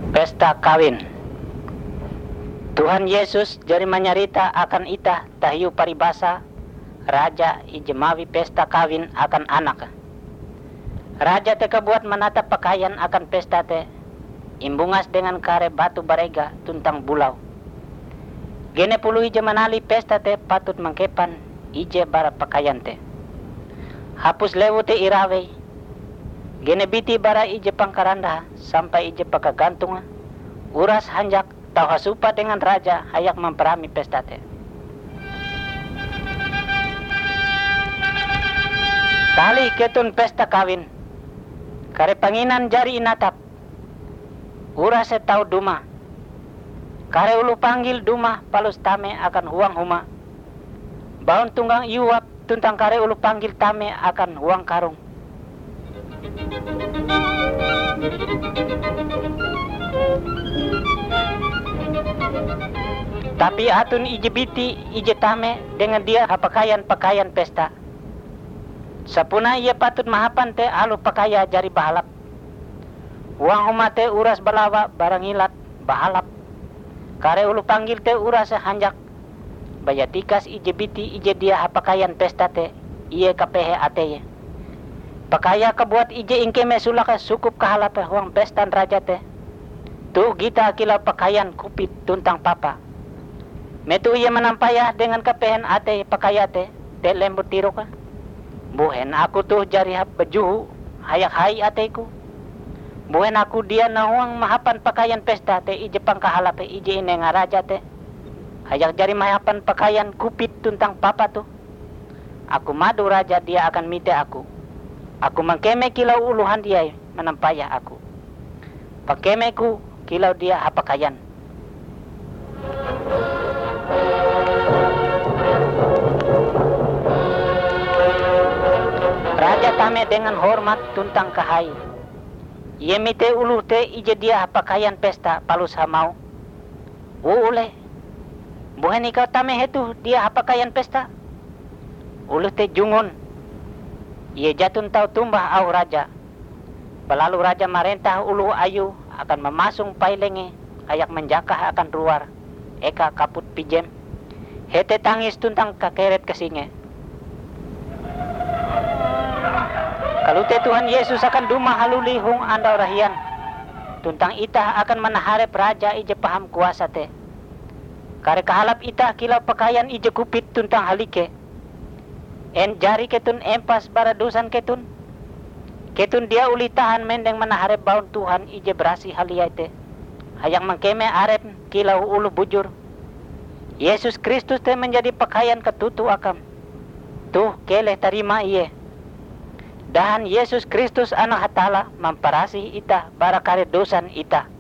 Pesta kawin. Tuhan Yesus jari menyarita akan ita tahiu paribasa raja ijemawi pesta kawin akan anak. Raja te kebuat menata pakaian akan pesta te imbungas dengan kare batu barega tuntang bulau. Gene puluh ije manali pesta te patut mangkepan ije bara pakaian te. Hapus lewu te irawei. Gene biti bara ije pangkaranda sampai ije pakagantung. Uras hanjak tau hasupa dengan raja hayak memperami pesta te. Tali ketun pesta kawin. Kare panginan jari inatap. Uras se tau duma. Kare ulu panggil duma palus tame akan huang huma. Baun tunggang iuap tuntang kare ulu panggil tame akan huang karung. Tapi atun ije biti ije tame dengan dia pakaian pesta. Sapuna ia patut mahapan te alu pakaya jari bahalap. Uang huma te uras balawa barang ilat bahalap. Kare ulu panggil te uras hanjak. Bayatikas ije biti ije dia pakaian pesta te iye kapehe ateye. Pakaya kebuat ije ingke mesulaka sukup kahalape huang pestan raja te. Tu gita kila pakaian kupit tuntang papa. Metu iye menampaya dengan kapehen ate pakaya te lembut tiroka. Buhen aku tuh jari bejuhu hayak hai ateku. Buhen aku dia nahuang mahapan pakaian pesta te ije pangkahalape ije ine ngaraja te. Hayak jari mahapan pakaian kupit tuntang papa tuh. Aku madu raja dia akan mite aku. Aku mangkeme kilau uluhan dia menampaya aku. Pakemeku kilau dia hapakaian. Raja tame dengan hormat tuntang kahai. Ye mite ulu te ije dia pakaian pesta palus hamau. Ule. Buhen ikau tame hetu dia pakaian pesta. Ulu te jungun. Ye jatun tau tumbah au raja. Belalu raja marentah ulu ayu akan memasung pailenge ayak menjakah akan luar. Eka kaput pijem. Hete tangis tuntang kakeret kesinge. Kalau te Tuhan Yesus akan duma haluli hung andau rahian. Tuntang itah akan menaharep raja ije paham kuasa te. Kare kahalap itah kilau pakaian ije kupit tuntang halike. En jari ketun empas bara dosan ketun. Ketun dia uli tahan mendeng menaharep baun Tuhan ije berasi haliyai te. Hayang mangkeme arep kilau ulu bujur. Yesus Kristus te menjadi pakaian ketutu akam. Tuh keleh tarima iye. Dan Yesus Kristus anak hatala memparasi ita bara kare dosan ita.